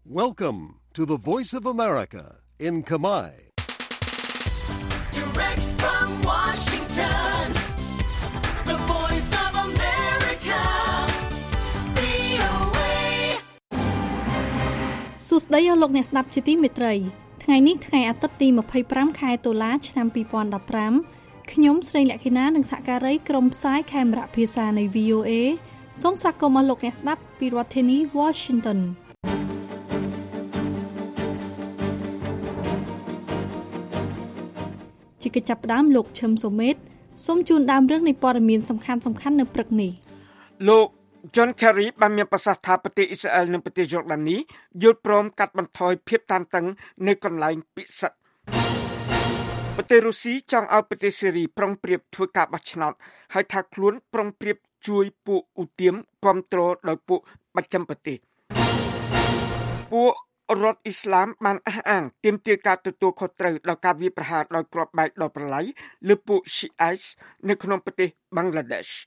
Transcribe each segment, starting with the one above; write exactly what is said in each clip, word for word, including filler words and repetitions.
Welcome to the Voice of America in Khmer. Direct from Washington, the Voice of America, វី អូ เอសួស្តីអស់លោកអ្នកស្ដាប់ជាទីមេត្រីថ្ងៃនេះថ្ងៃអាទិត្យទីยี่สิบห้าខែតុលាឆ្នាំยี่สิบสิบห้าខ្ញុំស្រីលក្ខិណានិងសហការីក្រុមផ្សាយខេមរៈភាសានៃ វី អូ เอ សូមស្វាគមន៍អស់លោកអ្នកស្ដាប់ពីរដ្ឋធានី Washingtonជាកិច្ចចាប់ផ្ដើមលោកឈឹមសូមេតសូមជូនដើមរឿងនៃព័ត៌មានសំខាន់ៗនៅព្រឹកនេះលោក John Kerry បានមានប្រសាសន៍ថាប្រទេសអ៊ីស្រាអែលនិងប្រទេសយ៉ូដានីយល់ព្រមកាត់បន្ថយភាពតានតឹងនៅកន្លែងពិសិដ្ឋប្រទេសរុស្ស៊ីចង់ឲ្យប្រទេសសេរីប្រុងប្រៀបធ្វើការបោះឆ្នោតហើយថាខ្លួនប្រុងប្រៀបជួយពួកឧទាមគ្រប់គ្រងដោយពួកបច្ចឹមប្រទេសពួករដ្ឋអ៊ីស្លាមបានអះអាងទាមទារការទទួលខុសត្រូវដល់ការវាយប្រហារដោយគ្រាប់បែកដល់ប្រឡាយលើពួក Shiites នៅក្នុងប្រទេសបង់ក្លាដេស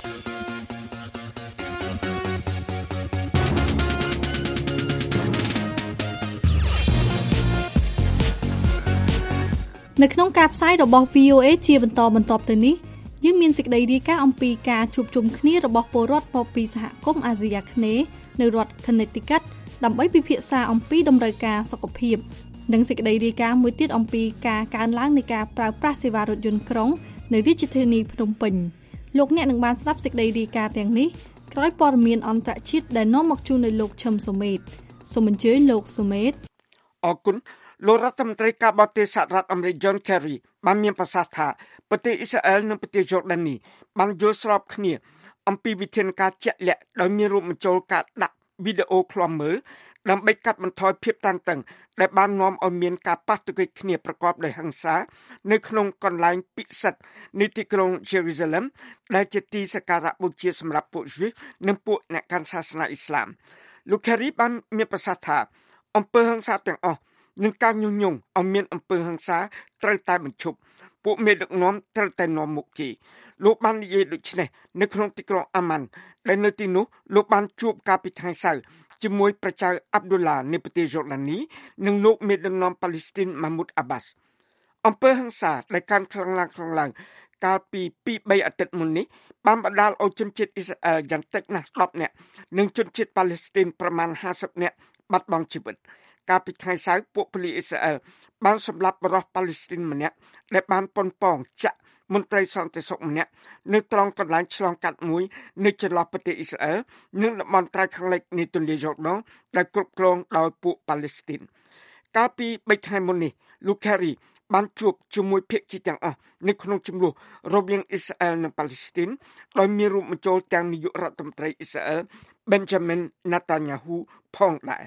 នៅក្នុងការផ្សាយរបស់ វី អូ เอ ជាបន្តបន្ទាប់ទៅនេះយើងមានសេចក្តីរាយការណ៍អំពីការជួបជុំគ្នារបស់ពលរដ្ឋមកពីសហគមន៍អាស៊ីអាគ្នេយ៍នៅរដ្ឋ Connecticut ដើម្បីពិភាក្សាអំពីតម្រូវការសុខភាពនិងសេចក្តីរាយការណ៍មួយទៀតអំពីការកើនឡើងនៃការប្រើប្រាស់សេវារថយន្តក្រុងនៅរាជធានីភ្នំពេញលោកអ្នកនឹងបានស្ដាប់សេចក្តីរាយការណ៍ទាំងនេះក្រោយព័ត៌មានអន្តរជាតិដែលនាំមកជូនដោយលោកឈឹមសូមេតសូមអញ្ជើញលោកសូមេតអរគុណលោករដ្ឋមន្ត្រីការបរទេសសហរដ្ឋអាមេរិក John Kerry បានមានប្រសាសន៍ថាប្រទេសអ៊ីស្រាអែលនិងប្រទេសយ៉ូដានីបានយល់ស្របគ្នាអំពីវិធានការជាក់លាក់ដោយមានរួមបញ្ចូលការដាក់វីដេអូឃ្លាំមើលដើម្បីកាត់បន្ថយភាពតានតឹងដែលបាននាំឲ្យមានការប៉ះទង្គិចគ្នាប្រកបដោយហិង្សានៅក្នុងកន្លែងពិសិដ្ឋនៃទីក្រុង Jerusalem ដែលជាទីសក្ការៈបូជាសម្រាប់ពួកយូសនិងពួកអ្នកកាន់សាសនាអ៊ីស្លាមលោក Kerry បានមានប្រសាសន៍ថាអំពើហិង្សាទាំងអស់និងការញុះញង់ឲ្យមានអំពើហិង្សាត្រូវតែបញ្ឈប់ពួកមេដឹកនាំត្រូវតែនាំមុខគេលោកបាននិយាយដូចនេះនៅក្នុងទីក្រុងអាម៉ាន់ដែលនៅទីនោះលោកបានជួបកាលពីថ្ងៃសៅរ៍ជាមួយប្រជាអាប់ឌុលឡានៃប្រទេសយ៉ូដានីនិងលោកមេដឹកនាំប៉ាឡេស្ទីនម៉ាម៉ូតអាបាសអំពើហិង្សាដែលកាន់ខ្លាំងឡើងខ្លាំងឡើងកាលពីពីរបីអាទិត្យមុននេះបានបណ្ដាលឲ្យជនជាតិអ៊ីស្រាអែលយ៉ាងតិចណាស់ដប់នាក់និងជនជាតិប៉ាឡេស្ទីនប្រមាណห้าสิบនាក់បាត់បង់ជីវិតកាលពីថ្ងៃសៅរ៍ពួកប៉ូលីសអ៊ីស្រាអែលបានសម្លាប់បរិសុទ្ធប៉ាឡេស្ទីនម្នាក់ដែលបានប៉ុនប៉ងចាក់មន្ត្រីសន្តិសុខម្នាក់នៅត្រង់កន្លែងឆ្លងកាត់មួយនៅចន្លោះប្រទេសអ៊ីស្រាអែលនិងតំបន់ត្រើយខាងលិចនៃទន្លេយ៉ូដនដែលគ្រប់គ្រងដោយពួកប៉ាឡេស្ទីនកាលពីបីថ្ងៃមុននេះលោក Kerry បានជួបជាមួយភាគីទាំងអស់នៅក្នុងជម្លោះរវាងអ៊ីស្រាអែលនិងប៉ាឡេស្ទីនដោយមានរួមបញ្ចូលទាំងនាយករដ្ឋមន្ត្រីអ៊ីស្រាអែល Benjamin Netanyahu ផងដែរ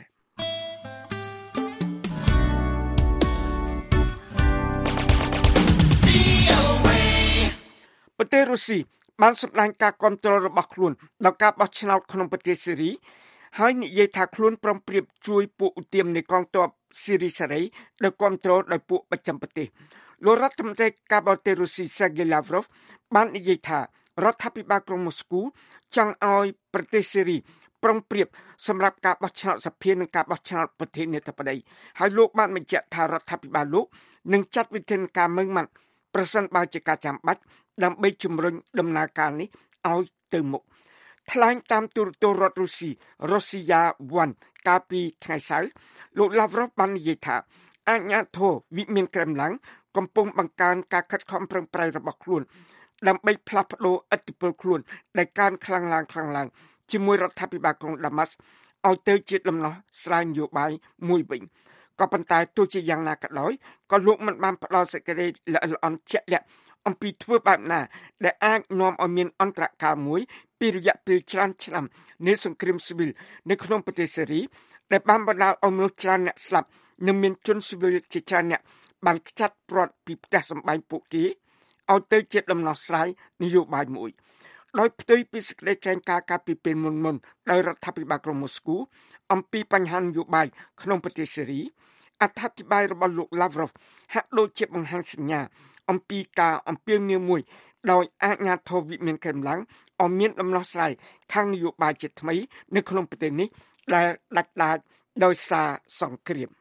ប្រទេសរុស្ស៊ីបានសម្ដែងការគាំទ្ររបស់ខ្លួនដល់ការបោះឆ្នោតក្នុងប្រទេសសេរីហើយនិយាយថាខ្លួនព្រមព្រៀបជួយពួកឧទាមនៃកងទ័ពសេរីសេរីដែលគាំទ្រដោយពួកបច្ចឹមប្រទេសលោករដ្ឋមន្ត្រីការបរទេសរុស្ស៊ី Sergei Lavrov បាននិយាយថារដ្ឋាភិបាលក្រុងម៉ូស្គូចង់ឲ្យប្រទេសសេរីប្រុងប្រៀបសម្រាប់ការបោះឆ្នោតសភានិងការបោះឆ្នោតប្រធានាធិបតីហើយលោកបានបញ្ជាក់ថារដ្ឋាភិបាលលោកនឹងចាត់វិធានការម៉ឺងម៉ាត់ប្រសិនបើជាការចាំបាច់ដើម្បីជំរុញដំណើរការនេះឲ្យទៅមុខថ្លែងតាមទូរទស្សន៍រដ្ឋរុស្ស៊ី Rossiya One កាលពីថ្ងៃសៅរ៍លោក Lavrov បាននិយាយថាអាជ្ញាធរវិមានក្រែមឡាំងកំពុងបង្កើនការខិតខំប្រឹងប្រែងរបស់ខ្លួនដើម្បីផ្លាស់ប្ដូរឥទ្ធិពលខ្លួនដែលកើនខ្លាំងឡើងខ្លាំងឡើងជាមួយរដ្ឋាភិបាលក្រុងដាម៉ាស់ឲ្យទៅជាដំណោះស្រាយនយោបាយមួយវិញក៏ប៉ុន្តែទោះជាយ៉ាងណាក៏ដោយក៏លោកមិនបានផ្ដល់សេចក្តីល្អិតល្អន់ជាក់លាក់អំពីធ្វើបែបណាដែលអាចនាំឲ្យមានអន្តរការមួយពីរយៈពេលច្រើនឆ្នាំនៃសង្គ្រាមស៊ីវិលនៅក្នុងប្រទេសសេរីដែលបានបណ្ដាលឲ្យមនុស្សច្រើនអ្នកស្លាប់និងមានជនស៊ីវិលជាច្រើនអ្នកបានខ្ចាត់ព្រាត់ពីផ្ទះសម្បែងពួកគេឲ្យទៅជាដំណោះស្រាយនយោបាយមួយដោយផ្ទុយពីសេចក្តីថ្លែងការណ៍កាលពីពេលមុនមុនដោយរដ្ឋាភិបាលក្រុងម៉ូស្គូអំពីបញ្ហានយោបាយក្នុងប្រទេសសេរីអត្ថាធិប្បាយរបស់លោក Lavrov ហាក់ដូចជាបង្ហាញសញ្ញាអំពីការអំពាវនាវមួយដោយអាជ្ញាធរវិមានក្រែមឡាំងឲ្យមានដំណោះស្រាយខាងនយោបាយជាថ្មីនៅក្នុងប្រទេសនេះដែលដាច់ដាច់ដោយសារសង្គ្រាម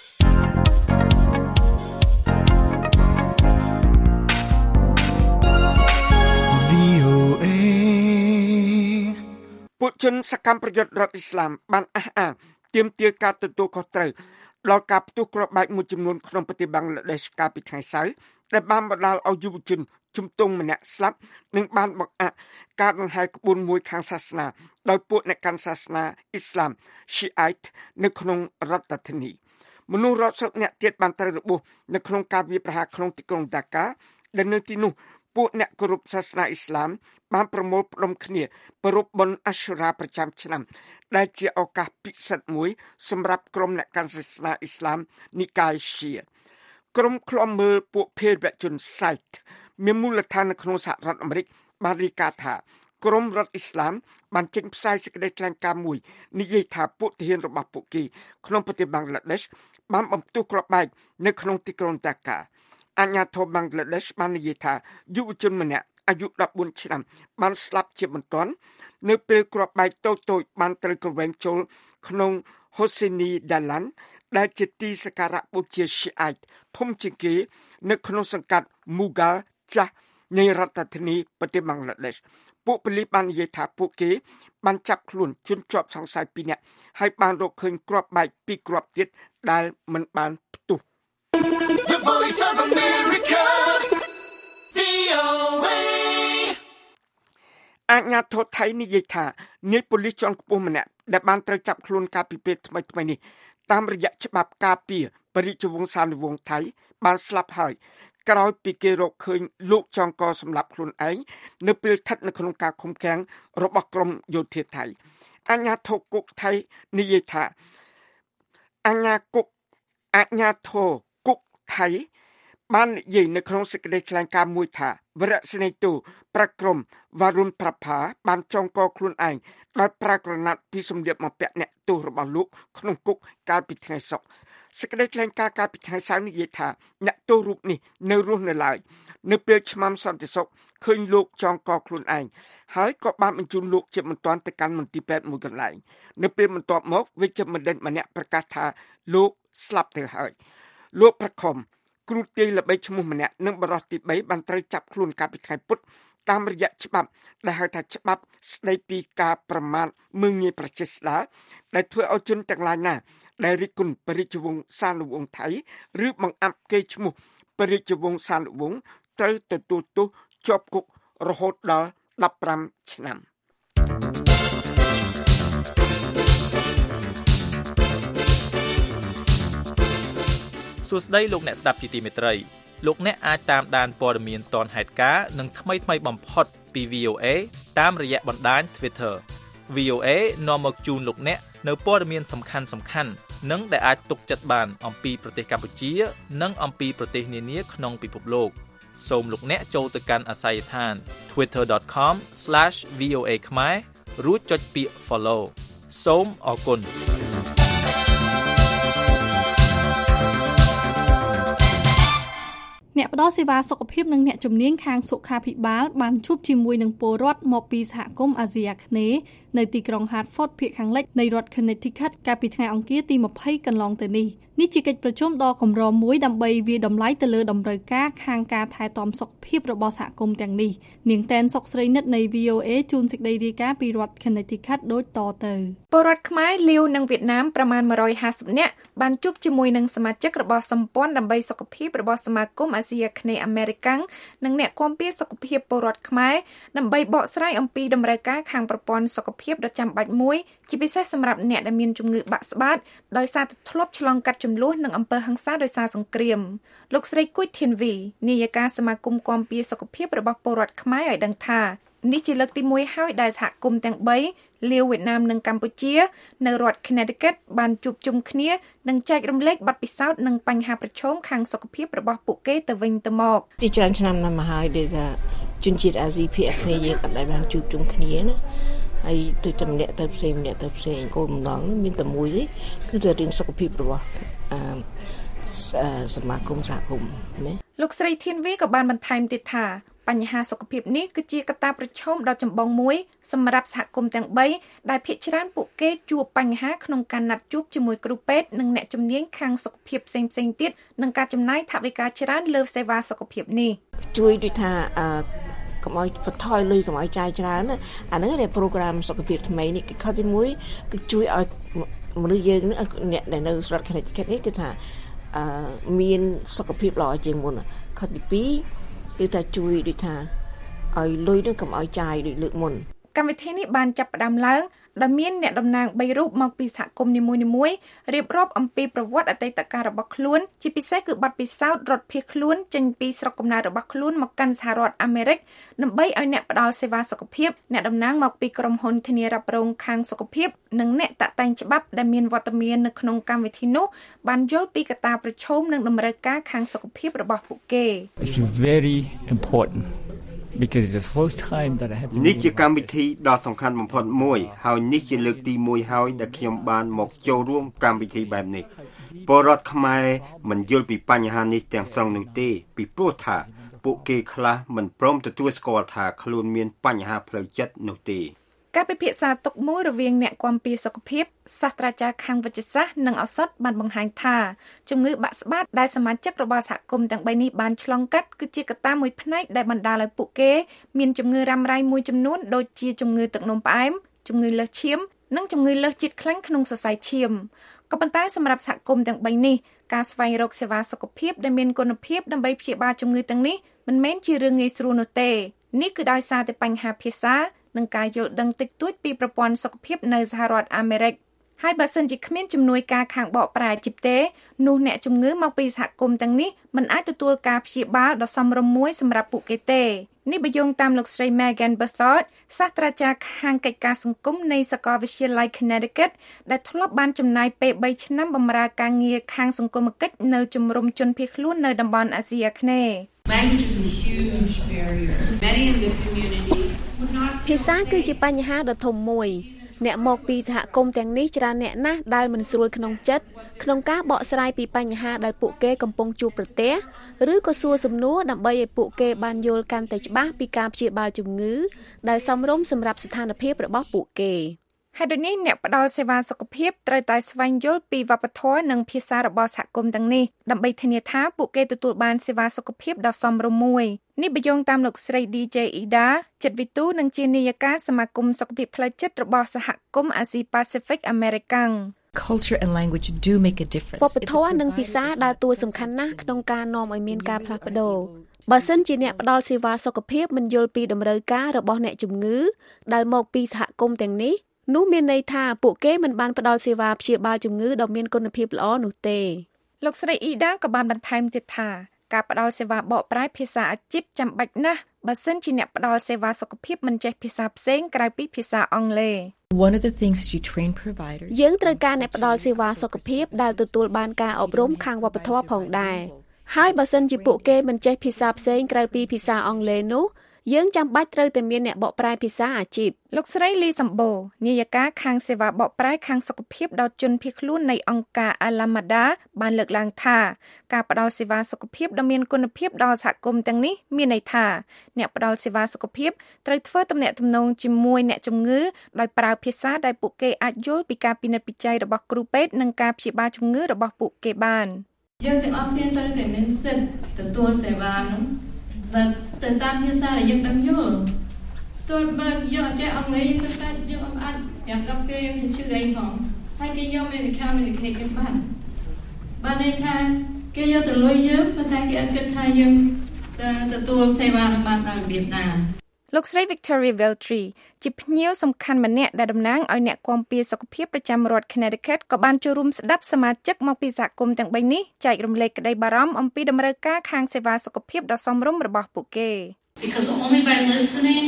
ពួកជនសកម្មប្រយុទ្ធរដ្ឋអ៊ីស្លាមបានអះអាងទាមទារការទទួលខុសត្រូវដល់ការផ្ទុះគ្រាប់បែកមួយចំនួនក្នុងប្រទេសបង់ក្លាដេសកាលពីថ្ងៃសៅរ៍ដែលបានបណ្ដាលឲ្យយុវជនជំទង់ម្នាក់ស្លាប់និងបានបង្អាក់ការដង្ហែក្បួនមួយខាងសាសនាដោយពួកអ្នកកាន់សាសនាអ៊ីស្លាម Shiite នៅក្នុងរដ្ឋធានីមនុស្សរាប់សិបនាក់ទៀតបានត្រូវរបួសនៅក្នុងការវាយប្រហារក្នុងទីក្រុងដាកាដែលនៅទីនោះពួកអ្នកគោរពសាសនាអ៊ីស្លាមបានប្រមូលផ្ដុំគ្នាប្រារព្ធបុណ្យអាស៊ូរ៉ាប្រចាំឆ្នាំដែលជាឱកាសពិសិដ្ឋមួយសម្រាប់ក្រុមអ្នកកាន់សាសនាអ៊ីស្លាមនីកាយឈីក្រុមឃ្លាំមើលពួកភេរវជន Site មានមូលដ្ឋាននៅក្នុងសហរដ្ឋអាមេរិកបានរាយការណ៍ថាក្រុមរដ្ឋអ៊ីស្លាមបានចេញផ្សាយសេចក្តីថ្លែងការណ៍មួយនិយាយថាពួកទាហានរបស់ពួកគេក្នុងប្រទេសបង់ក្លាដេសបានបំផ្ទុះគ្រាប់បែកនៅក្នុងទីក្រុងដាកាអាជ្ញាធរបង់ក្លាដេសបាននិយាយថាយុវជនម្នាក់អាយុដប់បួនឆ្នាំបានស្លាប់ជាបន្ទាន់នៅពេលគ្រាប់បែកតូចៗបានត្រូវក្រវែងចូលក្នុង Hosseini Dalan ដែលជាទីសក្ការៈបូជា Shiite ធំជាងគេនៅក្នុងសង្កាត់ Mughal ចាស់នៃរដ្ឋធានីប្រទេសបង់ក្លាដេសពួកប៉ូលីសបាននិយាយថាពួកគេបានចាប់ខ្លួនជនជាប់សង្ស័យពីរនាក់ហើយបានរកឃើញគ្រាប់បែកពីរគ្រាប់ទៀតដែលមិនបានផ្ទុះ The Voice of America វី អូ เอអាជ្ញាធរថៃនិយាយថានាយប៉ូលីសជាន់ខ្ពស់ម្នាក់ដែលបានត្រូវចាប់ខ្លួនកាលពីពេលថ្មីៗនេះតាមរយៈច្បាប់ការពារបរិយាវង្សានុវង្សថៃបានស្លាប់ហើយក្រោយពីគេរកឃើញលោកចងកសម្លាប់ខ្លួនឯងនៅពេលស្ថិតនៅក្នុងការឃុំឃាំងរបស់ក្រមយោធាថៃអាជ្ញាធរគុកថៃនិយាយថាអាជ្ញាគុកអាជ្ញាធរគុកថៃបាននិយាយនៅក្នុងសេចក្តីថ្លែងការណ៍មួយថាវរៈសេនីយ៍ទូប្រក្រមវរុនប្រផាបានចងកខ្លួនឯងដោយប្រើក្រណាត់ពីសម្លៀកបំពាក់អ្នកទោសរបស់លោកក្នុងគុកកាលពីថ្ងៃសុក្រសេចក្តីថ្លែងការណ៍កាលពីថ្ងៃសៅរ៍និយាយថាអ្នកទោសរូបនេះនៅរស់នៅឡើយនៅពេលឆ្មាំសន្តិសុខឃើញលោកចងកខ្លួនឯងហើយក៏បានបញ្ជូនលោកជាបន្ទាន់ទៅកាន់មន្ទីរពេទ្យមួយកន្លែងនៅពេលបន្ទាប់មកវិជ្ជបណ្ឌិតម្នាក់ប្រកាសថាលោកស្លាប់ទៅហើយលោកប្រខំគ្រូទាយល្បីឈ្មោះម្នាក់និងបរិសុទ្ធទីបីបានត្រូវចាប់ខ្លួនកាលពីថ្ងៃពុធតាមរយៈច្បាប់ដែលហៅថាច្បាប់ស្តីពីការប្រមាថមើលងាយប្រជាស្ដារដែលធ្វើឲ្យជនទាំងឡាយណាដែលរិះគន់ព្រះរាជវង្សានុវង្សថៃឬបង្អាប់គេឈ្មោះព្រះរាជវង្សានុវង្សត្រូវទទួលទោសជាប់គុករហូតដល់ដប់ប្រាំឆ្នាំសួស្តីលោកអ្នកស្ដាប់ជាទីមេត្រីលោកអ្នកអាចតាមដានព័ត៌មានទាន់ហេតុការណ៍និងថ្មីថ្មីបំផុតពី វី អូ เอ តាមរយៈបណ្ដាញ Twitter វី អូ เอ នាំមកជូនលោកអ្នកនៅព័ត៌មានសំខាន់សំខាន់និងដែលអាចទុកចិត្តបានអំពីប្រទេសកម្ពុជានិងអំពីប្រទេសនានាក្នុងពិភពលោកសូមលោកអ្នកចូលទៅកាន់អាស័យដ្ឋាន twitter dot com slash v o a khmer រួចចុចពាក្យ follow សូមអរគុណអ្នកផ្ដល់សេវាសុខភាពនិងអ្នកជំនាញខាងសុខាភិបាលបានជួបជាមួយនឹងពលរដ្ឋមកពីសហគមន៍អាស៊ីអាគ្នេយ៍នៅទីក្រុង Hartford ភាគខាងលិចនៃរដ្ឋ Connecticut កាលពីថ្ងៃអង្គារទីម្ភៃកន្លងទៅនេះនេះជាកិច្ចប្រជុំដ៏កម្រមួយដើម្បីវាយតម្លៃទៅលើតម្រូវការខាងការថែទាំសុខភាពរបស់សហគមន៍ទាំងនេះនាងតែនសុកស្រីនិតនៃ វី អូ เอ ជូនសេចក្តីរាយការណ៍ពីរដ្ឋ Connecticut ដូចតទៅពលរដ្ឋខ្មែរលាវនិងវៀតណាមប្រមាណone hundred fiftyនាក់បានជួបជាមួយនឹងសមាជិករបស់សម្ព័ន្ធដើម្បីសុខភាពរបស់សមាគមអាស៊ីអាគ្នេយ៍អាមេរិកាំងនិងអ្នកគាំពារសុខភាពពលរដ្ឋខ្មែរដើម្បីបកស្រាយអំពីតម្រូវការខាងប្រព័ន្ធសុខភាពដ៏ចាំបាច់មួយជាពិសេសសម្រាប់អ្នកដែលមានជំងឺបាក់ស្បាតដោយសារតែធ្លាប់ឆ្លងកាត់ជម្លោះនិងអំពើហិង្សាដោយសារសង្គ្រាមលោកស្រីគួយធានវីនាយិកាសមាគមគាំពារសុខភាពរបស់ពលរដ្ឋខ្មែរឲ្យដឹងថានេះជាលើកទីមួយហើយដែលសហគមន៍ទាំងបីលាវវៀតណាមនិងកម្ពុជានៅរដ្ឋ Connecticut បានជួបជុំគ្នានិងចែករំលែកបទពិសោធន៍និងបញ្ហាប្រឈមខាងសុខភាពរបស់ពួកគេទៅវិញទៅមកជាច្រើនឆ្នាំណាស់មកហើយដែលថាជនជាតិអាស៊ីភាគអាគ្នេយ៍យើងអត់ដែលបានជួបជុំគ្នាណាហើយទៅតែម្នាក់ទៅផ្សេងម្នាក់ទៅផ្សេងគោលបំណងមានតែមួយទេគឺទៅរឿងសុខភាពរបស់អឺសមាគមសហគមន៍ណាលោកស្រីធានវីក៏បានបន្ថែមទៀតថាពបញ្ហាសុខភាពនេះគឺជាកត្តាប្រឈមដ៏ចម្បងមួយសម្រាប់សហគមន៍ទាំងបីដែលភាគច្រើនពួកគេជួបបញ្ហាក្នុងការណាត់ជួបជាមួយគ្រូពេទ្យនិងអ្នកជំនាញខាងសុខភាពផ្សេងៗទៀតនិងការចំណាយថវិកាច្រើនលើសេវាសុខភាពនេះជួយដូចថាអឺកុំឲ្យបន្ថយលុយកុំឲ្យចាយច្រើនណាអាហ្នឹងឯប្រូក្រាមសុខភាពថ្មីនេះគឺខុសទីមួយគឺជួយឲ្យមនុស្សយើងអ្នកដែលនៅស្រុក Connecticut នេះគឺថាអឺមានសុខភាពល្អជាងមុនខុសទីពីរគឺថាជួយដូចថាឲ្យលុយនឹងកុំឲ្យចាយដូចលើកមុនកម្មវិធីនេះបានចាប់ផ្ដើមឡើងដោយមានអ្នកតំណាងបីរូបមកពីសហគមន៍នីមួយៗរៀបរាប់អំពីប្រវត្តិអតីតកាលរបស់ខ្លួនជាពិសេសគឺបទពិសោធន៍រត់ភៀសខ្លួនចេញពីស្រុកកំណើតរបស់ខ្លួនមកកាន់សហរដ្ឋអាមេរិកដើម្បីឲ្យអ្នកផ្ដល់សេវាសុខភាពអ្នកតំណាងមកពីក្រុមហ៊ុនធានារ៉ាប់រងខាងសុខភាពនិងអ្នកតាក់តែងច្បាប់ដែលមានវត្តមាននៅក្នុងកម្មវិធីនោះបានយល់ពីកត្តាប្រឈមនិងតម្រូវការខាងសុខភាពរបស់ពួកគេ It's very important because it's the first time that I have នេះជាកម្មវិធីដ៏សំខាន់បំផុតមួយហើយនេះជាលើកទីមួយហើយដែលខ្ញុំបានមកចូលរួមកម្មវិធីបែបនេះពលរដ្ឋខ្មែរមិនយល់ពីបញ្ហានេះទាំងស្រុងនោះទេពីព្រោះថាពួកគេខ្លះមិនព្រមទទួលស្គាល់ថាខ្លួនមានបញ្ហាផ្លូវចិត្តនោះទេការពិភាក្សាទុកមួយរវាងអ្នកគាំពារសុខភាពសាស្ត្រាចារ្យខាងវិទ្យាសាស្ត្រនិងឱសថបានបង្ហាញថាជំងឺបាក់ស្បាតដែលសមាជិករបស់សហគមន៍ទាំងបីនេះបានឆ្លងកាត់គឺជាកត្តាមួយផ្នែកដែលបណ្ដាលឲ្យពួកគេមានជំងឺរ៉ាំរ៉ៃមួយចំនួនដូចជាជំងឺទឹកនោមផ្អែមជំងឺលើសឈាមនិងជំងឺលើសជាតិខ្លាញ់ក្នុងសរសៃឈាមក៏ប៉ុន្តែសម្រាប់សហគមន៍ទាំងបីនេះការស្វែងរកសេវាសុខភាពដែលមានគុណភាពដើម្បីព្យាបាលជំងឺទាំងនេះមិនមែនជារឿងងាយស្រួលនោះទេនេះគឺដោយសារតែបញ្ហាភាសានិងការយល់ដឹងតិចតួចពីប្រព័ន្ធសុខភាពនៅសហរដ្ឋអាមេរិកហើយបើសិនជាគ្មានជំនួយការខាងបកប្រែជីបទេនោះអ្នកជំងឺមកពីសហគមន៍ទាំងនេះមិនអាចទទួលការព្យាបាលដ៏សមរម្យមួយសម្រាប់ពួកគេទេនេះបញ្យងតាមលោកស្រី Megan Bethard សាស្ត្រាចារ្យខាងកិច្ចការសង្គមនៃសាកលវិទ្យាល័យ Connecticut ដែលធ្លាប់បានចំណាយពេលបីឆ្នាំបម្រើការងារខាងសង្គមគិច្ចនៅជំរំជនភៀសខ្លួននៅតំបន់អាស៊ីអាគ្នេយ៍ Language is a huge barrier. Many in the community would not ភាសាគឺជាបញ្ហាដ៏ធំមួយអ្នកមកពីសហគមន៍ទាំងនេះច្រើនអ្នកណាស់ដែលមិនស្រួលក្នុងចិត្តក្នុងការបកស្រាយពីបញ្ហាដែលពួកគេកំពុងជួបប្រទះឬក៏សួរសំណួរដើម្បីឲ្យពួកគេបានយល់កាន់តែច្បាស់ពីការព្យាបាលជំងឺដែលសមរម្យសម្រាប់ស្ថានភាពរបស់ពួកគេហេតុនេះអ្នកផ្ដល់សេវាសុខភាពត្រូវតែស្វែងយល់ពីវប្បធម៌និងភាសារបស់សហគមន៍ទាំងនេះដើម្បីធានាថាពួកគេទទួលបានសេវាសុខភាពដ៏សមរម្យមួយនេះបញ្យងតាមលោកស្រី ឌី ជេ Ida ចិត្តវិទូនិងជានាយិកាសមាគមសុខភាពផ្លូវចិត្តរបស់សហគមន៍អាស៊ីប៉ាស៊ីហ្វិកអាមេរិកាំង Culture and language do make a difference. វប្បធម៌និងភាសាដើរតួសំខាន់ណាស់ក្នុងការនាំឲ្យមានការផ្លាស់ប្ដូរបើសិនជាអ្នកផ្ដល់សេវាសុខភាពមិនយល់ពីតម្រូវការរបស់អ្នកជំងឺដែលមកពីសហគមន៍ទាំងនេះនោះមានន័យថាពួកគេមិនបានផ្ដល់សេវាព្យាបាលជំងឺដ៏មានគុណភាពល្អនោះទេលោកស្រីអ៊ីដាក៏បានបន្ថែមទៀតថាការផ្ដល់សេវាបកប្រែភាសាអាជីពចាំបាច់ណាស់បើសិនជាអ្នកផ្ដល់សេវាសុខភាពមិនចេះភាសាផ្សេងក្រៅពីភាសាអង់គ្លេស One of the things is you train providers យើងត្រូវការអ្នកផ្ដល់សេវាសុខភាពដែលទទួលបានការអប់រំខាងវប្បធម៌ផងដែរហើយបើសិនជាពួកគេមិនចេះភាសាផ្សេងក្រៅពីភាសាអង់គ្លេសនោះយើងចាំបាច់ត្រូវតែមានអ្នកបកប្រែភាសាអាជីពលោកស្រីលីសំបូនាយិកាខាងសេវាបកប្រែខាងសុខភាពដល់ជនភៀសខ្លួននៃអង្គការ Alameda បានលើកឡើងថាការផ្ដល់សេវាសុខភាពដ៏មានគុណភាពដល់សហគមន៍ទាំងនេះមានន័យថាអ្នកផ្ដល់សេវាសុខភាពត្រូវធ្វើទំនាក់ទំនងជាមួយអ្នកជំងឺដោយប្រើភាសាដែលពួកគេអាចយល់ពីការពិនិត្យវិจัยរបស់គ្រូពេទ្យនិងការព្យាបាលជំងឺរបស់ពួកគេបានយើងទាំងអស់គ្នាត្រូវតែមានសិទ្ធិទទួលសេវានោះដែលទៅតាមភាសាដែលយើងដឹងយល់ទោះបើយើងអត់ចេះអង់គ្លេសយើងទៅតែយើងអត់អាចប្រាប់ដល់គេយើងទៅជឿអីផងហើយគេយកមាន communicate กันបានបានន័យថាគេយកទៅលុយយើងប៉ុន្តែគេអត់គិតថាយើងទទួលសេវានឹងបានតាមរបៀបណាលោកស្រី Victoria Veltri ជាភ្ញៀវសំខាន់ម្នាក់ដែលតំណាងឲ្យអ្នកគាំពារសុខភាពប្រចាំរដ្ឋ Connecticut ក៏បានចូលរួមស្ដាប់សមាជិកមកពីសហគមន៍ទាំងបីនេះចែករំលែកក្តីបារម្ភអំពីតម្រូវការខាងសេវាសុខភាពដ៏សមរម្យរបស់ពួកគេ Because only by listening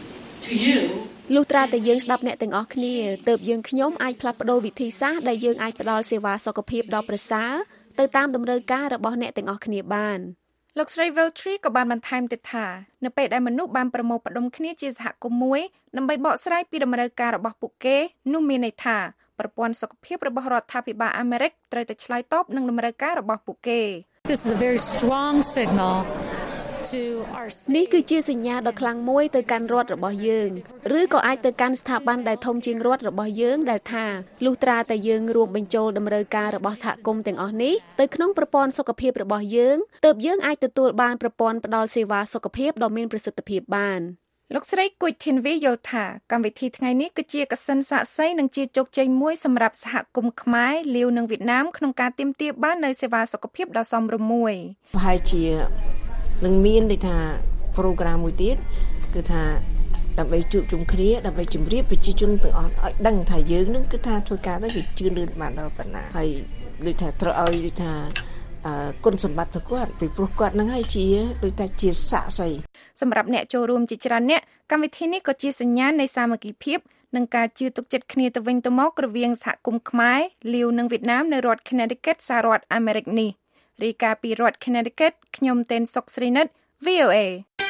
to you លុះត្រាតែយើងស្ដាប់អ្នកទាំងអស់គ្នាទើបយើងខ្ញុំអាចផ្លាស់ប្ដូរវិធីសាស្ត្រដែលយើងអាចផ្ដល់សេវាសុខភាពដ៏ប្រសើរទៅតាមតម្រូវការរបស់អ្នកទាំងអស់គ្នាបានលោកស្រី Veltri ក៏បានបន្ថែមទៀតថានៅពេលដែលមនុស្សបានប្រមូលផ្ដុំគ្នាជាសហគមន៍មួយដើម្បីបកស្រាយពីតម្រូវការរបស់ពួកគេនោះមានន័យថាប្រព័ន្ធសុខភាពរបស់រដ្ឋាភិបាលអាមេរិកត្រូវតែឆ្លើយតបនឹងតម្រូវការរបស់ពួកគេ This is a very strong signal នេះគឺជាសញ្ញាដ៏ខ្លាំងមួយទៅកាន់រដ្ឋរបស់យើងឬក៏អាចទៅកាន់ស្ថាប័នដែលធំជាងរដ្ឋរបស់យើងដែលថាលុះត្រាតែយើងរួមបញ្ចូលតម្រូវការរបស់សហគមន៍ទាំងអស់នេះទៅក្នុងប្រព័ន្ធសុខភាពរបស់យើងទើបយើងអាចទទួលបានប្រព័ន្ធផ្ដល់សេវាសុខភាពដ៏មានប្រសិទ្ធភាពបានលោកស្រីគួយធីនវីយល់ថាកម្មវិធីថ្ងៃនេះគឺជាកសិនសាក្សីនិងជាជោគជ័យមួយសម្រាប់សហគមន៍ខ្មែរលាវនិងវៀតណាមក្នុងការទាមទារបាននូវសេវាសុខភាពដ៏សមរម្យមួយប្រហែលជានឹងមានដូចថា program មួយទៀតគឺថាដើម្បីជួបជុំគ្នាដើម្បីជម្រាបប្រជាជនទាំងអស់ឲ្យដឹងថាយើងនឹងគឺថាធ្វើការទៅវាជឿនលឿនបានដល់ប៉ុណ្ណាហើយដូចថាត្រូវឲ្យដូចថាគុណសម្បត្តិទៅគាត់ពីព្រោះគាត់នឹងឲ្យជាដូចថាជាសាក្សីសម្រាប់អ្នកចូលរួមជាច្រើនអ្នកកម្មវិធីនេះក៏ជាសញ្ញានៃសាមគ្គីភាពនិងការជឿទុកចិត្តគ្នាទៅវិញទៅមករវាងសហគមន៍ខ្មែរលាវនិងវៀតណាមនៅរដ្ឋ Connecticut សហរដ្ឋអាមេរិកនេះរាយការណ៍ពីរដ្ឋ Connecticut ខ្ញុំតេនសុកស្រីនិត វី អូ เอ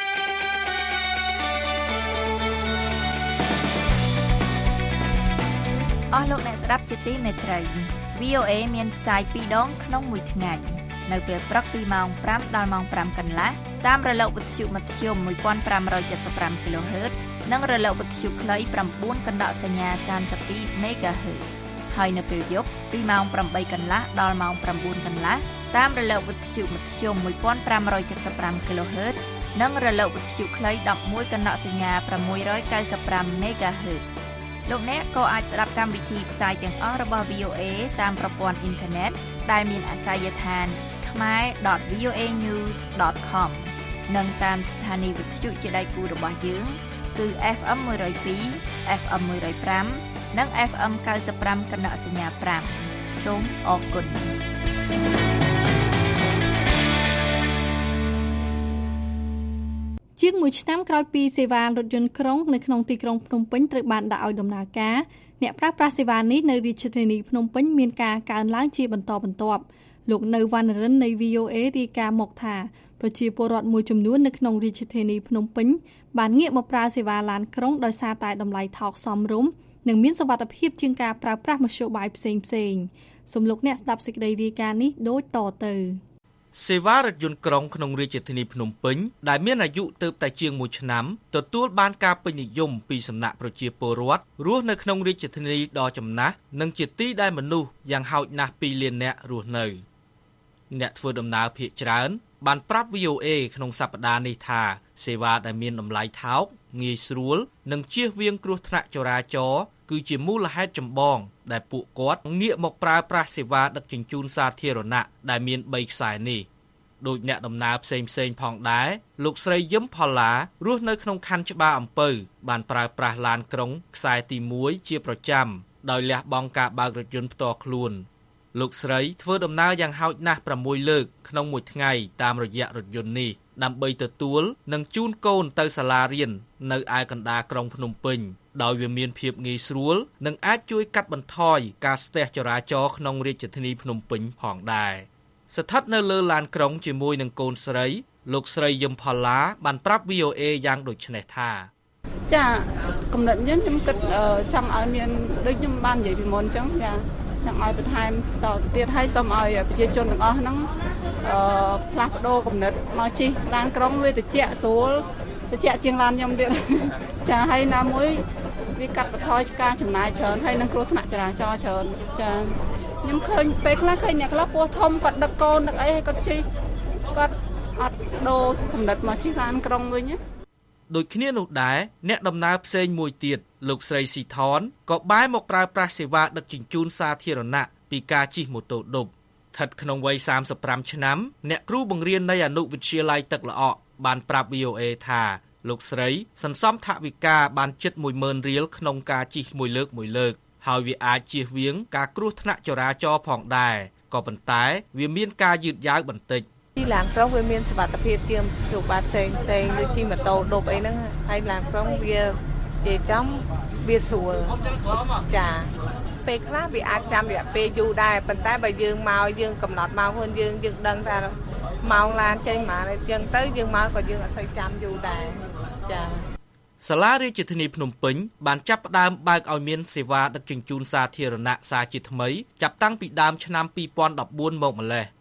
អស់លោកអ្នកស្ដាប់ជាទីមេត្រី វី អូ เอ មានផ្សាយពីរដងក្នុងមួយថ្ងៃនៅពេលព្រឹកពីម៉ោងប្រាំដល់ម៉ោងប្រាំកន្លះតាមរលកវិទ្យុមធ្យម một nghìn năm trăm bảy mươi lăm គីឡូហឺត និងរលកវិទ្យុខ្លី chín កណ្ដកសញ្ញា សាមសិបពីរ មេហ្គាហឺត ហើយនៅពេលយប់ពីម៉ោងប្រាំបីកន្លះដល់ម៉ោងប្រាំបួនកន្លះតាមរលកវិទ្យុមធ្យម một nghìn năm trăm bảy mươi lăm គីឡូហឺត និងរលកវិទ្យុខ្លី ដប់មួយ កណ្ដកសញ្ញា sáu chín năm មេហ្គាហឺត លោកអ្នកក៏អាចស្ដាប់កម្មវិធីផ្សាយទាំងអស់របស់ វី អូ เอ តាមប្រព័ន្ធអ៊ីនធឺណិតដែលមានអាសយដ្ឋាន khmer dot v o a news dot com និងតាមស្ថានីយវិទ្យុជាដៃគូរបស់យើងគឺ เอฟ เอ็ม one oh two เอฟ เอ็ม one oh five និង เอฟ เอ็ม ninety-five កណ្ដកសញ្ញា five សូមអរគុណជាងមួយឆ្នាំក្រោយពីសេវារថយន្តក្រុងនៅក្នុងទីក្រុងភ្នំពេញត្រូវបានដាក់ឲ្យដំណើរការអ្នកប្រើប្រាស់សេវានេះនៅរាជធានីភ្នំពេញមានការកើនឡើងជាបន្តបន្ទាប់លោកនៅវណ្ណរិននៃ វី អូ เอ រាយការណ៍មកថាប្រជាពលរដ្ឋមួយចំនួននៅក្នុងរាជធានីភ្នំពេញបានងាកមកប្រើសេវាឡានក្រុងដោយសារតែតម្លៃថោកសមរម្យនិងមានសុវត្ថិភាពជាងការប្រើប្រាស់មធ្យោបាយផ្សេងៗសូមលោកអ្នកស្ដាប់សេចក្តីរាយការណ៍នេះដូចតទៅសេវារថយន្តក្រុងក្នុងរាជធានីភ្នំពេញដែលមានអាយុទើបតែជាងមួយឆ្នាំទទួលបានការពេញនិយមពីសំណាក់ប្រជាពលរដ្ឋរស់នៅក្នុងរាជធានីដ៏ចំណាស់និងជាទីដែលមនុស្សយ៉ាងហោចណាស់ពីរលាននាក់រស់នៅអ្នកធ្វើដំណើរភាគច្រើនបានប្រាប់ វី អូ เอ ក្នុងសប្តាហ៍នេះថាសេវាដែលមានតម្លៃថោកងាយស្រួលនិងជៀសវាងគ្រោះថ្នាក់ចរាចរណ៍គឺជាមូលហេតុចម្បងដែលពួកគាត់ងាកមកប្រើប្រាស់សេវាដឹកជញ្ជូនសាធារណៈដែលមានបីខ្សែនេះដោយអ្នកដំណើរផ្សេងផ្សេងផងដែរលោកស្រីយឹមផល្លារស់នៅក្នុងខណ្ឌច្បារអំពៅបានប្រើប្រាស់ឡានក្រុងខ្សែទីមួយជាប្រចាំដោយលះបង់ការបើករថយន្តផ្ទាល់ខ្លួនលោកស្រីធ្វើដំណើរយ៉ាងហោចណាស់ប្រាំមួយលើកក្នុងមួយថ្ងៃតាមរយៈរថយន្តនេះដើម្បីទទួលនិងជូនកូនទៅសាលារៀននៅឯកណ្ដាលក្រុងភ្នំពេញដោយវាមានភាពងាយស្រួលនិងអាចជួយកាត់បន្ថយការស្ទះចរាចរណ៍ក្នុងរាជធានីភ្នំពេញផងដែរស្ថិតនៅលើឡានក្រុងជាមួយនឹងកូនស្រីលោកស្រីយឹមផល្លាបានប្រាប់ វី អូ เอ យ៉ាងដូចនេះថាចាគំនិតយើងខ្ញុំគិតចង់ឲ្យមានដូចខ្ញុំបាននិយាយពីមុនអញ្ចឹងចាចង់ឲ្យបន្ថែមតទៅទៀតឲ្យសូមឲ្យប្រជាជនទាំងអស់ហ្នឹងអឺផ្លាស់ប្ដូរគំនិតមកជិះឡានក្រុងវាត្រជាក់ស្រួលត្រជាក់ជាងឡានខ្ញុំទៀតចាហើយណាមួយវាកាត់បន្ថយការចំណាយច្រើនហើយនឹងគ្រោះថ្នាក់ចរាចរណ៍ច្រើនចាខ្ញុំឃើញពេលខ្លះឃើញអ្នកខ្លះពោះធំគាត់ដឹកកូនដឹកអីហើយគាត់ជិះគាត់អត់ដូរគំនិតមកជិះឡានក្រុងវិញដូចគ្នានោះដែរអ្នកដំណើរផ្សេងមួយទៀតលោកស្រីស៊ីថនក៏បែរមកប្រើប្រាស់សេវាដឹកជញ្ជូនសាធារណៈពីការជិះម៉ូតូឌុបស្ថិតក្នុងវ័យសាមសិបប្រាំឆ្នាំអ្នកគ្រូបង្រៀននៃអនុវិទ្យាល័យទឹកល្អក់បានប្រាប់ វី អូ เอ ថាលោកស្រីសន្សំថវិកាបានជិត មួយម៉ឺន រៀលក្នុងការជិះមួយលើកមួយលើកហើយវាអាចជៀសវាងការគ្រោះថ្នាក់ចរាចរណ៍ផងដែរក៏ប៉ុន្តែវាមានការយឺតយ៉ាវបន្តិចទីឡានក្រុងវាមានសុវត្ថិភាពជាងជួបបាទផ្សេងផ្សេងដូចជិះម៉ូតូឌុបអីហ្នឹងហើយឡានក្រុងវានិយាយចំវាស្រួលចាពេលខ្លះវាអាចចាំរយៈពេលយូរដែរប៉ុន្តែបើយើងមកយើងកំណត់ម៉ោងខ្លួនយើងយើងដឹងថាម៉ោងឡានចេញមកអញ្ចឹងទៅយើងមកក៏យើងអត់សូវចាំយូរដែរចាសាលារាជធានីភ្នំពេញបានចាប់ផ្ដើមបើកឲ្យមានសេវាដឹកជញ្ជូនសាធារណៈសាជាថ្មីចាប់តាំងពីដើមឆ្នាំពីរពាន់ដប់បួនមកម្លេះ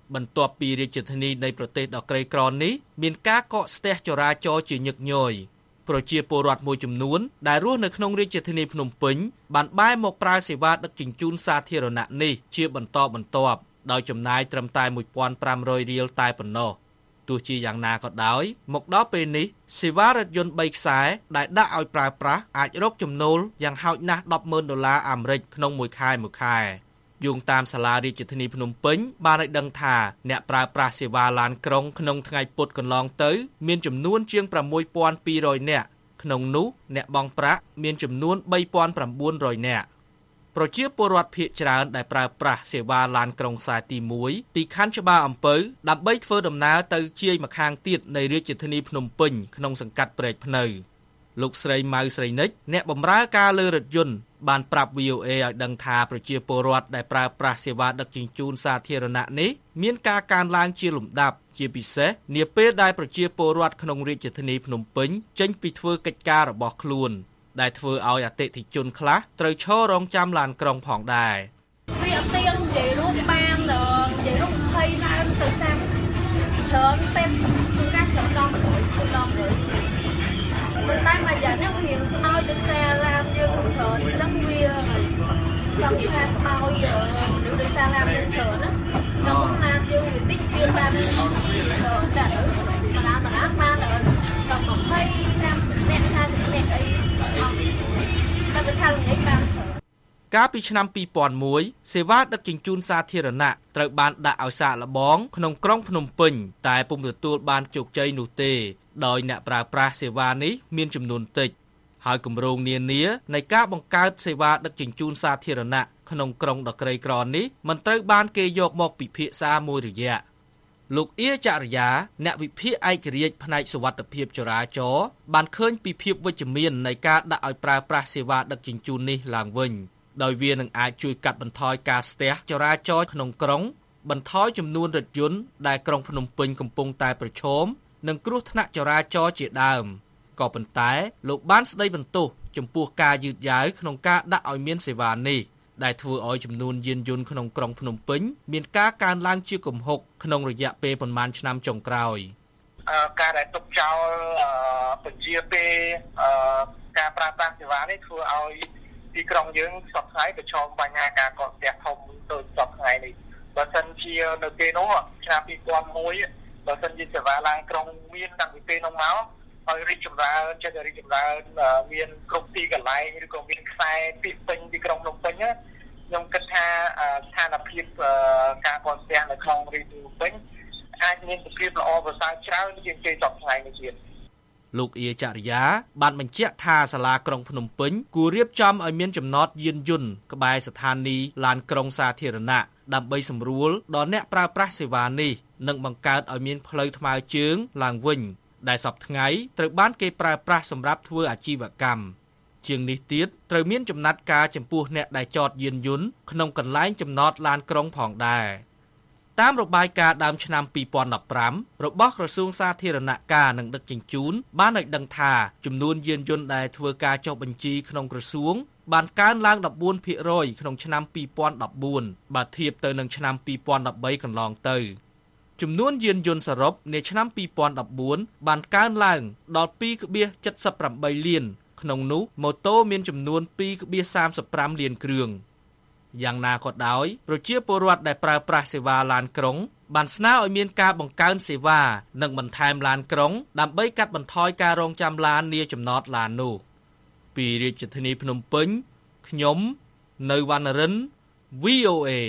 បន្ទាប់ពីរាជធានីនៃប្រទេសដ៏ក្រីក្រនេះមានការកកស្ទះចរាចរណ៍ជាញឹកញយប្រជាពលរដ្ឋមួយចំនួនដែលរស់នៅក្នុងរាជធានីភ្នំពេញបានបែរមកប្រើសេវាដឹកជញ្ជូនសាធារណៈនេះជាបន្តបន្ទាប់ដោយចំណាយត្រឹមតែmột nghìn năm trămរៀលតែប៉ុណ្ណោះទោះជាយ៉ាងណាក៏ដោយមកដល់ពេលនេះសេវារថយន្តបីខ្សែដែលដាក់ឲ្យប្រើប្រាស់អាចរកចំណូលយ៉ាងហោចណាស់ដប់ម៉ឺនដុល្លារអាមេរិកក្នុងមួយខែមួយខែយោងតាមសាលារាជធានីភ្នំពេញបានឲ្យដឹងថាអ្នកប្រើប្រាស់សេវាឡានក្រុងក្នុងថ្ងៃពុធកន្លងទៅមានចំនួនជាងsáu nghìn hai trămនាក់ក្នុងនោះអ្នកបង់ប្រាក់មានចំនួន三nghìn chín trămនាក់ប្រជាពលរដ្ឋភាគច្រើនដែលប្រើប្រាស់សេវាឡានក្រុងខ្សែទីមួយពីខណ្ឌច្បារអំពៅដើម្បីធ្វើដំណើរទៅជាយម្ខាងទៀតនៃរាជធានីភ្នំពេញក្នុងសង្កាត់ព្រែកភ្នៅលោកស្រីម៉ៅស្រីនិចអ្នកបម្រើការលើរថយន្តបានប្រាប់ វី អូ เอ ឲ្យដឹងថាប្រជាពលរដ្ឋដែលប្រើប្រាស់សេវាដឹកជញ្ជូនសាធារណៈនេះមានការកើនឡើងជាលំដាប់ជាពិសេសនាពេលដែលប្រជាពលរដ្ឋក្នុងរាជធានីភ្នំពេញចេញពីធ្វើកិច្ចការរបស់ខ្លួនដែលធ្វើឲ្យអតិថិជនខ្លះត្រូវឈររងចាំឡានក្រុងផងដែរវាអត់ទៀងនិយាយរួមបាននិយាយរួមភ័យឡើងទៅសាំច្រើនពេកជួនកាលច្រើនដល់មួយឈឺឡងមួយឈឺប៉ុន្តែមកយ៉ាងនេះវារៀងស្អោយទៅសារឡានយើងច្រើនអញ្ចឹងវាចង់និយាយថាស្អោយមនុស្សដោយសារឡានយើងច្រើនណាដល់មុនឡានយើងវាតិចវាបានច្រើនតែបណ្ដាបណ្ដាបានដល់ยี่สิบ สามสิบនាក់ห้าสิบនាក់អីតែវាថាល្ងាចបានច្រើនកាលពីឆ្នាំពីរពាន់មួយសេវាដឹកជញ្ជូនសាធារណៈត្រូវបានដាក់ឲ្យសាកល្បងក្នុងក្រុងភ្នំពេញតែពុំទទួលបានជោគជ័យនោះទេដោយអ្នកប្រើប្រាស់សេវានេះមានចំនួនតិចហើយគម្រោងនានានៃការបង្កើតសេវាដឹកជញ្ជូនសាធារណៈក្នុងក្រុងដ៏ក្រីក្រនេះមិនត្រូវបានគេយកមកពិភាក្សាមួយរយៈលោកអៀចរិយាអ្នកវិភាគឯករាជ្យផ្នែកសុវត្ថិភាពចរាចរណ៍បានឃើញពីភាពវិជ្ជមាននៃការដាក់ឲ្យប្រើប្រាស់សេវាដឹកជញ្ជូននេះឡើងវិញដោយវានឹងអាចជួយកាត់បន្ថយការស្ទះចរាចរណ៍ក្នុងក្រុងបន្ថយចំនួនរថយន្តដែលក្រុងភ្នំពេញកំពុងតែប្រឈមនឹងគ្រោះថ្នាក់ចរាចរណ៍ជាដើមក៏ប៉ុន្តែលោកបានស្ដីបន្ទោសចំពោះការយឺតយ៉ាវក្នុងការដាក់ឲ្យមានសេវានេះដែលធ្វើឲ្យចំនួនយានយន្តក្នុងក្រុងភ្នំពេញមានការកើនឡើងជាគំហុកក្នុងរយៈពេលប្រមាណឆ្នាំចុងក្រោយការដែលទុកចោលបញ្ជាពេលការប្រើប្រាស់សេវានេះធ្វើឲ្យទីក្រុងយើងសពថ្ងៃប្រឈមបញ្ហាការកកស្ទះធំដូចសពថ្ងៃនេះបើសិនជានៅពេលនោះឆ្នាំពីរពាន់មួយបើសិនជាសេវាឡានក្រុងមានតាំងពីពេលនោះមកឲ្យរីកចម្រើនចិត្តរីកចម្រើនមានគ្រប់ទីកន្លែងឬក៏មានខ្សែពីពេញទីក្រុងភ្នំពេញខ្ញុំគិតថាស្ថានភាពការកកស្ទះនៅក្នុងរាជធានីភ្នំពេញអាចមានសភាពល្អប្រសើរច្រើនជាងពេលសពថ្ងៃនេះទៀតលោកអៀចរិយាបានបញ្ជាក់ថាសាលាក្រុងភ្នំពេញគួររៀបចំឲ្យមានចំណតយានយន្តក្បែរស្ថានីយ៍ឡានក្រុងសាធារណៈដើម្បីសម្រួលដល់អ្នកប្រើប្រាស់សេវានេះនិងបង្កើតឲ្យមានផ្លូវថ្មើរជើងឡើងវិញដែលសពថ្ងៃត្រូវបានគេប្រើប្រាស់សម្រាប់ធ្វើអាជីវកម្មជាងនេះទៀតត្រូវមានចំណាត់ការចំពោះអ្នកដែលចតយានយន្តក្នុងកន្លែងចំណតឡានក្រុងផងដែរតាមរបាយការណ៍ដើមឆ្នាំពីរពាន់ដប់ប្រាំរបស់ក្រសួងសាធារណការនិងដឹកជញ្ជូនបានឲ្យដឹងថាចំនួនយានយន្តដែលធ្វើការចុះបញ្ជីក្នុងក្រសួងបានកើនឡើង14%ក្នុងឆ្នាំពីរពាន់ដប់បួនបើធៀបទៅនឹងឆ្នាំពីរពាន់ដប់បីកន្លងទៅចំនួនយានយន្តសរុបនាឆ្នាំពីរពាន់ដប់បួនបានកើនឡើងដល់ពីរភាគ七十八លានក្នុងនោះម៉ូតូមានចំនួនពីរភាគសាមសិបប្រាំលានគ្រឿងយ៉ាងណាក៏ដោយប្រជាពលរដ្ឋដែលប្រើប្រាស់សេវាឡានក្រុងបានស្នើឲ្យមានការបង្កើនសេវានិងបន្ថែមឡានក្រុងដើម្បីកាត់បន្ថយការរងចាំឡាននាចំណតឡាននោះពីរាជធានីភ្នំពេញខ្ញុំនៅវណ្ណរិន វី អូ เอ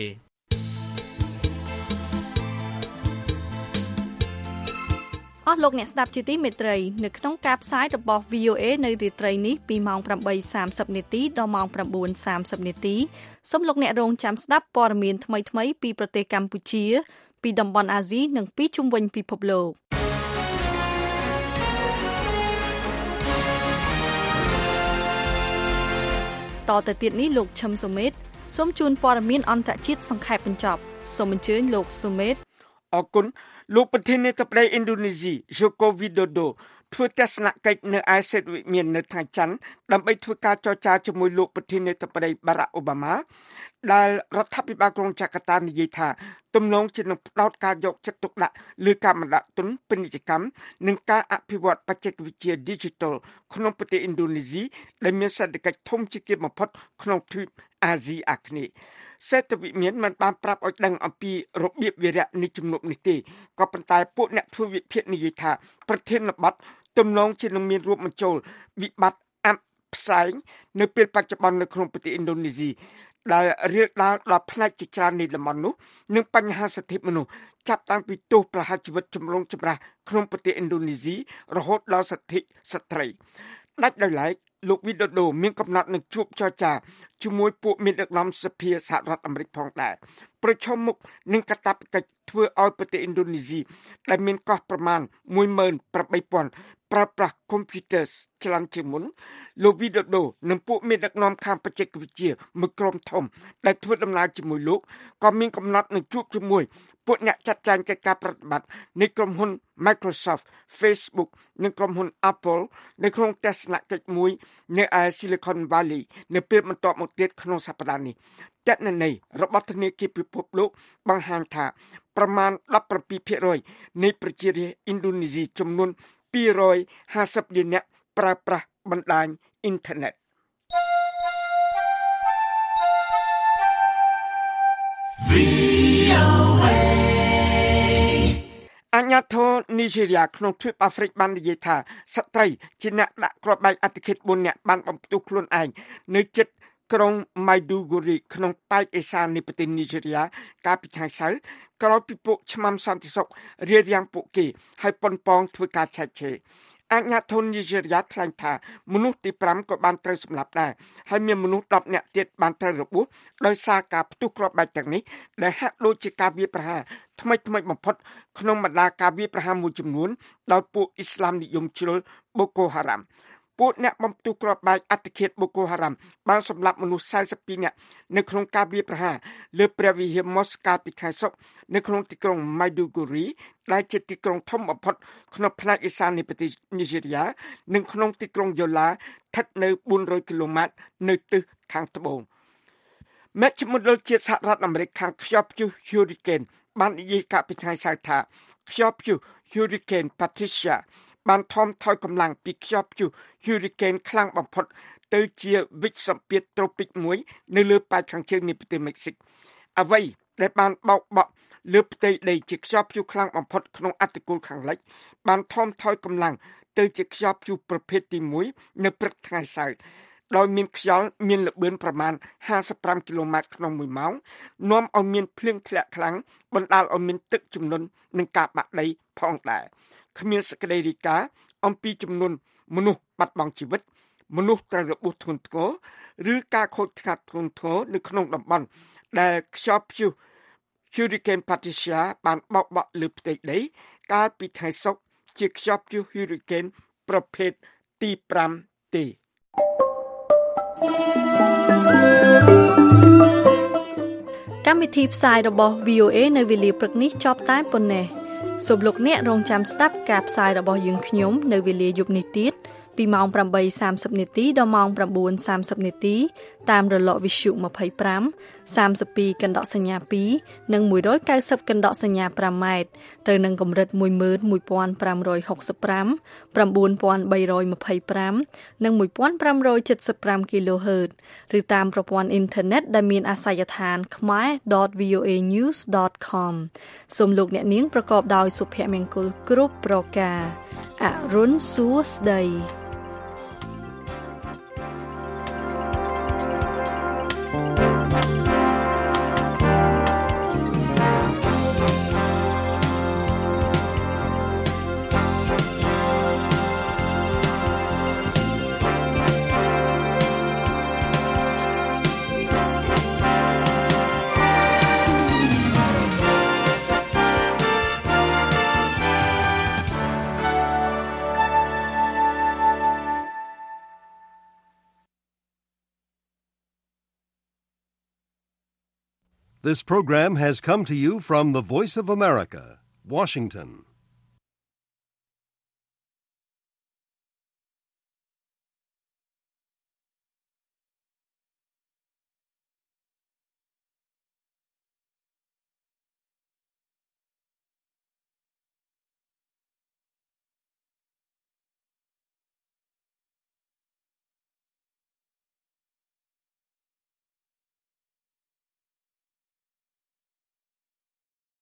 អស់លោកអ្នកស្ដាប់ជាទីមេត្រីនៅក្នុងការផ្សាយរបស់ វី អូ เอ នៅរាត្រីនេះពីម៉ោងប្រាំបីសាមសិបនាទីដល់ម៉ោងប្រាំបួនសាមសិបនាទីសូមលោកអ្នករងចាំស្ដាប់ព័ត៌មានថ្មីៗពីប្រទេសកម្ពុជាពីតំបន់អាស៊ីនិងពីជុំវិញពិភពលោកតទៅទៀតនេះលោកឈឹមសុមេតសូមជូនព័ត៌មានអន្តរជាតិសង្ខេបបញ្ចប់សូមអញ្ជើញលោកសុមេតអរគុណលោកប្រធានាធិបតីឥណ្ឌូនេស៊ី Joko Widodo ធ្វើទស្សនកិច្ចនៅឯសេតវិមាននៅថ្ងៃច័ន្ទដើម្បីធ្វើការចរចាជាមួយលោកប្រធានាធិបតី Barack Obama ដែលរដ្ឋាភិបាលក្រុងចាកាតានិយាយថាទំនងជានឹងផ្ដោតការយកចិត្តទុកដាក់លើការបណ្ដាក់ទុនពាណិជ្ជកម្មនិងការអភិវឌ្ឍបច្ចេកវិទ្យា Digital ក្នុងប្រទេសឥណ្ឌូនេស៊ីដែលមានសេដ្ឋកិច្ចធំជាងគេបំផុតក្នុងទ្វីបអាស៊ីអាគ្នេយ៍សេដ្ឋវិមានមិនបានប្រាប់ឲ្យដឹងអំពីរបៀបវិរៈនៃជំនួបនេះទេក៏ប៉ុន្តែពួកអ្នកធ្វើវិភាគនិយាយថាប្រធានបទទំនងជានឹងមានរួមបញ្ចូលវិបត្តិអភិផ្សែងនៅពេលបច្ចុប្បន្ននៅក្នុងប្រទេសឥណ្ឌូនេស៊ីដែលរាលដាលដល់ផ្នែកជាច្រើននៃតំបន់នោះនិងបញ្ហាសិទ្ធិមនុស្សចាប់តាំងពីទោសប្រហារជីវិតចម្រូងចម្រាសក្នុងប្រទេសឥណ្ឌូនេស៊ីរហូតដល់សិទ្ធិស្ត្រីដាច់ដោយឡែកលោកវីដូដូមានកំណត់នឹងជួបចរចាជាមួយពួកមានដឹកនាំសភាសហរដ្ឋអាមេរិកផងដែរប្រឈមមុខនឹងកាតព្វកិច្ចធ្វើឲ្យប្រទេសឥណ្ឌូនេស៊ីដែលមានកោះប្រមាណ មួយម៉ឺនប្រាំបីពាន់ ប្រើប្រាស់កុំព្យូទ័រឆ្លាតជាងមុនលោកវីដូដូនិងពួកមានដឹកនាំខាងបច្ចេកវិទ្យាមួយក្រុមធំដែលធ្វើដំណើរជាមួយលោកក៏មានកំណត់នឹងជួបជាមួយពួកអ្នកចាត់ចែងកិច្ចការប្រតិបត្តិនៃក្រុមហ៊ុន Microsoft, Facebook និងក្រុមហ៊ុន Apple នៅក្នុងទស្សនកិច្ចមួយនៅឯ Silicon Valley នៅពេលបន្ទាប់មកទៀតក្នុងសប្តាហ៍នេះគណនេយ្យរបស់ធនាគារពិភពលោកបង្ហាញថាប្រមាណ ដប់ប្រាំពីរភាគរយ នៃប្រជារាស្ត្រឥណ្ឌូនេស៊ីចំនួនពីររយហាសិបលាននាក់ប្រើប្រាស់បណ្ដាញអ៊ីនធឺណិតអាញាធរនីហ្សេរីក្នុងទ្វីបអាហ្វ្រិកបាននិយាយថាស្ត្រីជាអ្នកដាក់គ្រាប់បែកអតិថិជនបួននាក់បានបំផ្ទុះខ្លួនឯងនៅជិតក្រុង Maiduguri ក្នុងប៉ែកឦសាននៃប្រទេសនីហ្សេរីកាលពីថ្ងៃសៅរ៍ក្រោយពីពួកឆ្មាំសន្តិសុខរារាំងពួកគេហើយប៉ុនប៉ងធ្វើការឆែកឆេរអាជ្ញាធរនីហ្សេរីថ្លែងថាមនុស្សទីប្រាំក៏បានត្រូវសម្លាប់ដែរហើយមានមនុស្សដប់នាក់ទៀតបានត្រូវរបួសដោយសារការផ្ទុះគ្រាប់បែកទាំងនេះដែលហាក់ដូចជាការវាយប្រហារថ្មីថ្មីបំផុតក្នុងបម្ដាការវាយប្រហារមួយចំនួនដោយពួកអ៊ីស្លាមនិយមជ្រុល Boko Haram ពួកអ្នកបំផ្ទុះគ្រាប់បែកអត្តឃាត Boko Haram បានសម្លាប់មនុស្សសែសិបពីរនាក់នៅក្នុងការវាយប្រហារលើព្រះវិហារ Mosque កាលពីថ្ងៃសុក្រនៅក្នុងទីក្រុង Maiduguri ដែលជាទីក្រុងធំបំផុតក្នុងផ្នែកឦសាននៃប្រទេសនីហ្សេរីនិងក្នុងទីក្រុងយ៉ូឡាស្ថិតនៅបួនរយគីឡូម៉ែត្រនៅទិសខាងត្បូងមជ្ឈមណ្ឌលជាតិសហរដ្ឋអាមេរិកខាងខ្យល់ព្យុះ Hurricane បាននិយាយកាលពីថ្ងៃសៅរ៍ថាខ្យល់ព្យុះ Hurricane Patricia បានថមថយកម្លាំងពីខ្យល់ព្យុះ Hurricane ខ្លាំងបំផុតទៅជាវិចសម្ពាធត្រូពិកមួយនៅលើប៉ែកខាងជើងនៃប្រទេសមិចស៊ិកអ្វីដែលបានបោកបក់លើផ្ទៃដីជាខ្យល់ព្យុះខ្លាំងបំផុតក្នុងអត្តគូលខាងលិចបានថមថយកម្លាំងទៅជាខ្យល់ព្យុះប្រភេទទីមួយនៅព្រឹកថ្ងៃសៅរ៍ដោយមានខ្យល់មានល្បឿនប្រមាណห้าสิบห้าគីឡូម៉ែត្រក្នុងមួយម៉ោងនាំឲ្យមានភ្លៀងធ្លាក់ខ្លាំងបណ្ដាលឲ្យមានទឹកជំនន់និងការបាក់ដីផងដែរគ្មានសេចក្តីរាយការណ៍អំពីចំនួនមនុស្សបាត់បង់ជីវិតមនុស្សត្រូវរបួសធ្ងន់ធ្ងរឬការខូចខាតធ្ងន់ធ្ងរនៅក្នុងតំបន់ដែលខ្យល់ព្យុះ Hurricane Patricia បានបោកបក់លើផ្ទៃដីកាលពីថ្ងៃសុក្រជាខ្យល់ព្យុះ Hurricane ប្រភេទទីប្រាំទេកម្មវិធីផ្សាយរបស់ វី អូ เอ នៅវេលាព្រឹកនេះចប់តែប៉ុណ្ណេះសូមលោកអ្នករងចាំស្ដាប់ការផ្សាយរបស់យើងខ្ញុំនៅវេលាយប់នេះទៀតពីម៉ោង ប្រាំបីសាមសិប នាទីដល់ម៉ោង ប្រាំបួនសាមសិប នាទីតាមរលកវិទ្យុ ម្ភៃប្រាំ សាមសិបពីរកណ្ដកសញ្ញាពីរនិងមួយរយកៅសិបកណ្ដកសញ្ញាប្រាំម៉ែត្រត្រូវនឹងកម្រិត មួយម៉ឺនមួយពាន់ប្រាំរយហុកសិបប្រាំ ប្រាំបួនពាន់បីរយម្ភៃប្រាំ និង មួយពាន់ប្រាំរយចិតសិបប្រាំ គីឡូហឺត ឬតាមប្រព័ន្ធអ៊ីនធឺណិតដែលមានអាសយដ្ឋាន ខ្មែរ ដត វី អូ เอ ញូស ដត ខម សូមលោកអ្នកនាងប្រកបដោយសុភមង្គលគ្រប់ប្រការអរុនសួស្តី This program has come to you from the Voice of America, Washington.